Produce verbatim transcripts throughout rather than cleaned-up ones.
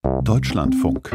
Deutschlandfunk.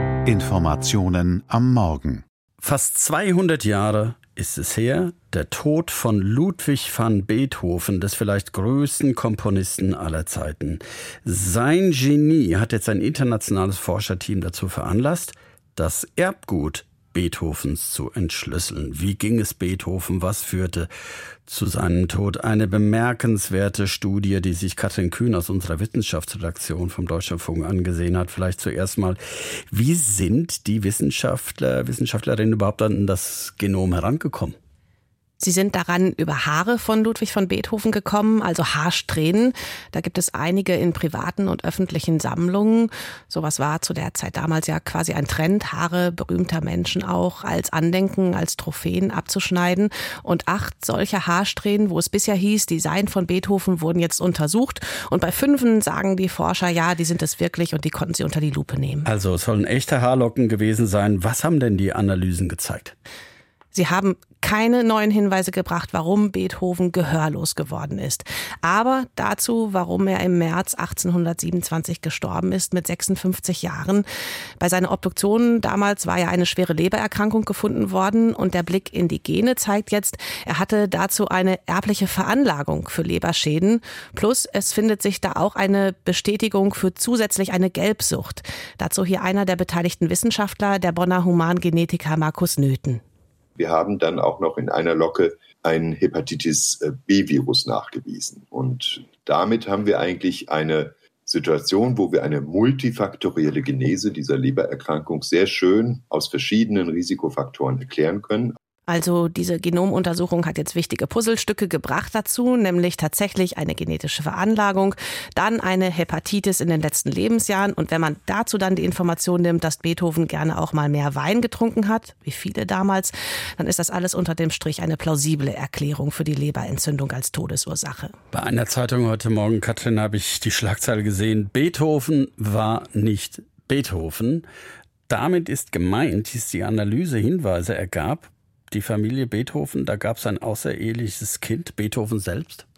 Informationen am Morgen. Fast zweihundert Jahre ist es her, der Tod von Ludwig van Beethoven, des vielleicht größten Komponisten aller Zeiten. Sein Genie hat jetzt ein internationales Forscherteam dazu veranlasst, das Erbgut Beethovens zu entschlüsseln. Wie ging es Beethoven? Was führte zu seinem Tod? Eine bemerkenswerte Studie, die sich Katrin Kühn aus unserer Wissenschaftsredaktion vom Deutschlandfunk angesehen hat. Vielleicht zuerst mal, wie sind die Wissenschaftler, Wissenschaftlerinnen überhaupt an das Genom herangekommen? Sie sind daran über Haare von Ludwig van Beethoven gekommen, also Haarsträhnen. Da gibt es einige in privaten und öffentlichen Sammlungen. Sowas war zu der Zeit damals ja quasi ein Trend, Haare berühmter Menschen auch als Andenken, als Trophäen abzuschneiden. Und acht solcher Haarsträhnen, wo es bisher hieß, die seien von Beethoven, wurden jetzt untersucht. Und bei fünfen sagen die Forscher, ja, die sind es wirklich und die konnten sie unter die Lupe nehmen. Also es sollen echte Haarlocken gewesen sein. Was haben denn die Analysen gezeigt? Sie haben keine neuen Hinweise gebracht, warum Beethoven gehörlos geworden ist. Aber dazu, warum er im März achtzehnhundertsiebenundzwanzig gestorben ist mit sechsundfünfzig Jahren. Bei seiner Obduktion damals war ja eine schwere Lebererkrankung gefunden worden und der Blick in die Gene zeigt jetzt, er hatte dazu eine erbliche Veranlagung für Leberschäden. Plus es findet sich da auch eine Bestätigung für zusätzlich eine Gelbsucht. Dazu hier einer der beteiligten Wissenschaftler, der Bonner Humangenetiker Markus Nöthen. Wir haben dann auch noch in einer Locke ein Hepatitis-B-Virus nachgewiesen. Und damit haben wir eigentlich eine Situation, wo wir eine multifaktorielle Genese dieser Lebererkrankung sehr schön aus verschiedenen Risikofaktoren erklären können. Also diese Genomuntersuchung hat jetzt wichtige Puzzlestücke gebracht dazu, nämlich tatsächlich eine genetische Veranlagung, dann eine Hepatitis in den letzten Lebensjahren und wenn man dazu dann die Information nimmt, dass Beethoven gerne auch mal mehr Wein getrunken hat, wie viele damals, dann ist das alles unter dem Strich eine plausible Erklärung für die Leberentzündung als Todesursache. Bei einer Zeitung heute Morgen, Katrin, habe ich die Schlagzeile gesehen, Beethoven war nicht Beethoven. Damit ist gemeint, dass die Analyse Hinweise ergab, die Familie Beethoven, da gab es ein außereheliches Kind, Beethoven selbst?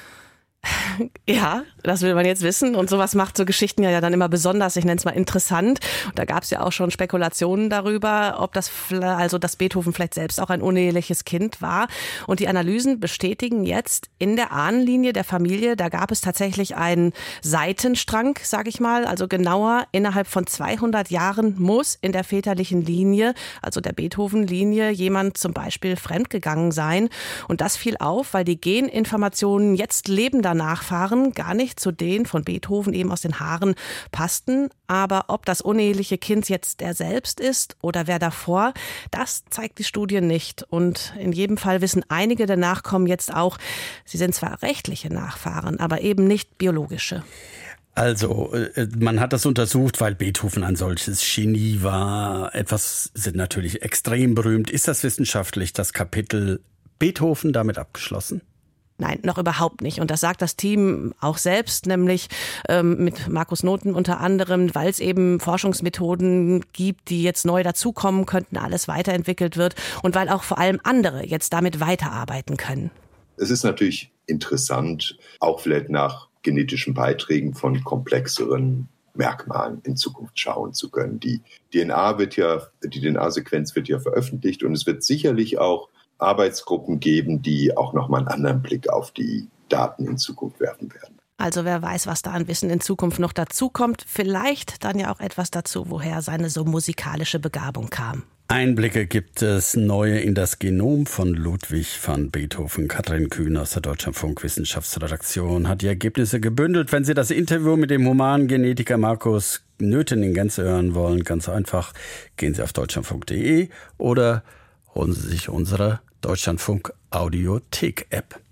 Ja, das will man jetzt wissen und sowas macht so Geschichten ja dann immer besonders, ich nenne es mal interessant. Und da gab es ja auch schon Spekulationen darüber, ob das, also dass Beethoven vielleicht selbst auch ein uneheliches Kind war. Und die Analysen bestätigen jetzt, in der Ahnenlinie der Familie, da gab es tatsächlich einen Seitenstrang, sage ich mal, also genauer innerhalb von zweihundert Jahren muss in der väterlichen Linie, also der Beethoven-Linie, jemand zum Beispiel fremdgegangen sein. Und das fiel auf, weil die Geninformationen jetzt lebender Nachfahren gar nicht zu denen von Beethoven eben aus den Haaren passten. Aber ob das uneheliche Kind jetzt er selbst ist oder wer davor, das zeigt die Studie nicht. Und in jedem Fall wissen einige der Nachkommen jetzt auch, sie sind zwar rechtliche Nachfahren, aber eben nicht biologische. Also, man hat das untersucht, weil Beethoven ein solches Genie war. Etwas sind natürlich extrem berühmt. Ist das wissenschaftlich, das Kapitel Beethoven damit abgeschlossen? Nein, noch überhaupt nicht. Und das sagt das Team auch selbst, nämlich ähm, mit Markus Nöthen unter anderem, weil es eben Forschungsmethoden gibt, die jetzt neu dazukommen könnten, alles weiterentwickelt wird und weil auch vor allem andere jetzt damit weiterarbeiten können. Es ist natürlich interessant, auch vielleicht nach genetischen Beiträgen von komplexeren Merkmalen in Zukunft schauen zu können. Die D N A wird ja, die D N A-Sequenz wird ja veröffentlicht und es wird sicherlich auch Arbeitsgruppen geben, die auch nochmal einen anderen Blick auf die Daten in Zukunft werfen werden. Also wer weiß, was da an Wissen in Zukunft noch dazukommt. Vielleicht dann ja auch etwas dazu, woher seine so musikalische Begabung kam. Einblicke gibt es neue in das Genom von Ludwig van Beethoven. Katrin Kühn aus der Deutschlandfunk Wissenschaftsredaktion hat die Ergebnisse gebündelt. Wenn Sie das Interview mit dem Humangenetiker Markus Nöthen in Gänze hören wollen, ganz einfach, gehen Sie auf deutschlandfunk punkt de oder holen Sie sich unsere Deutschlandfunk Audiothek-App.